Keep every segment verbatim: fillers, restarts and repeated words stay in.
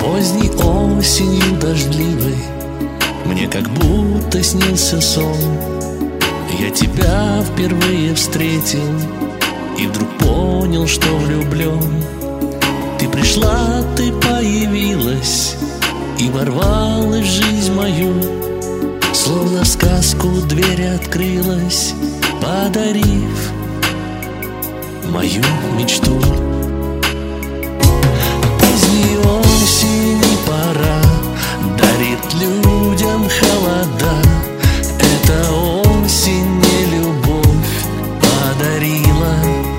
Поздней осенью дождливой мне как будто снился сон. Я тебя впервые встретил и вдруг понял, что влюблен. Ты пришла, ты появилась и ворвалась в жизнь мою, словно в сказку дверь открылась, подарив мою мечту. Поздней осени пора дарит людям холода. Эта осень мне любовь подарила.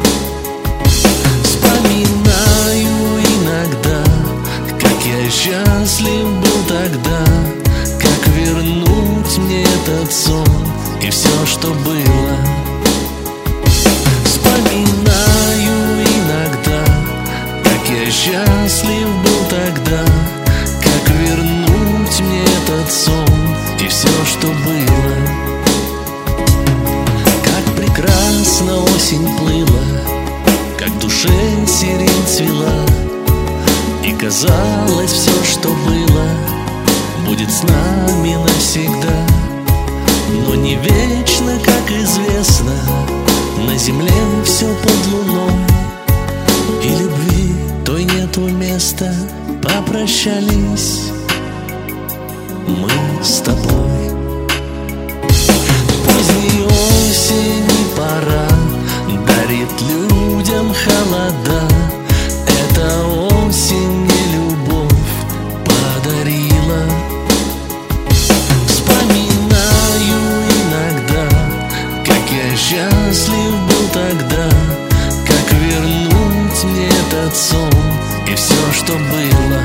Вспоминаю иногда, как я счастлив был тогда, как вернуть мне этот сон и все, что было. Вспоминаю иногда, как я счастлив был тогда, как вернуть мне этот сон и все, что было. Как прекрасно осень плыла, как в душе сирень цвела, и казалось, все, что было, будет с нами навсегда. Но не вечно, как известно, на земле все под луной, и любви той нету места. Попрощались мы с тобой. Поздней осени пора дарит людям холода. Эта осень мне любовь подарила. Вспоминаю иногда, как я счастлив был тогда, как вернуть мне этот сон и все, что было.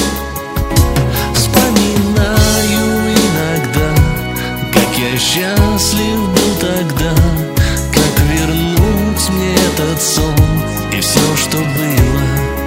Вспоминаю иногда, как я счастлив был тогда, как вернуть мне этот сон и все, что было.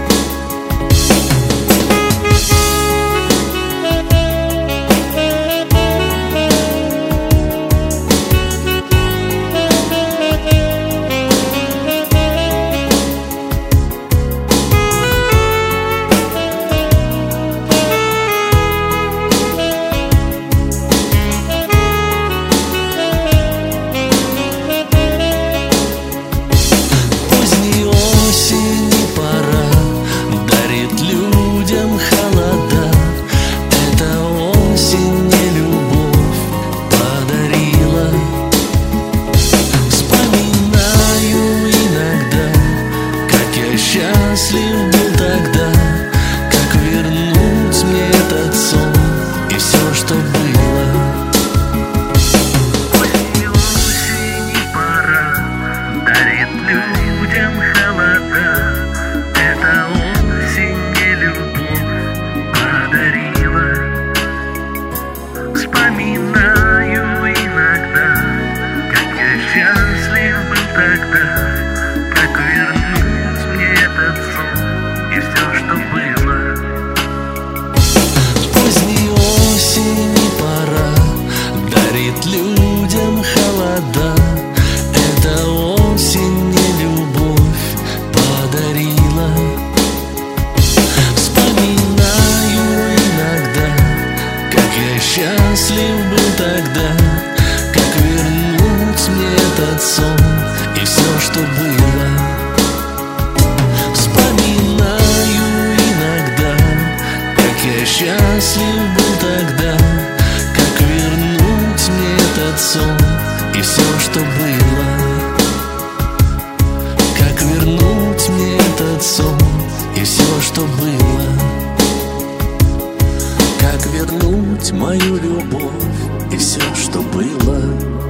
Счастлив был тогда, как вернуть мне этот сон и все, что было. Поздней осени пора дарит людям холода. Эта осень мне любовь подарила. Вспоминаю иногда, как я счастлив был тогда, как вернуть мне этот сон и все, что было. Поздней осени пора дарит людям холода. Эта осень мне любовь подарила. Вспоминаю иногда, как я счастлив был тогда, как вернуть мне этот сон и все, что было. Счастлив был тогда, как вернуть мне этот сон и все, что было. Как вернуть мне этот сон и все, что было. Как вернуть мою любовь и все, что было.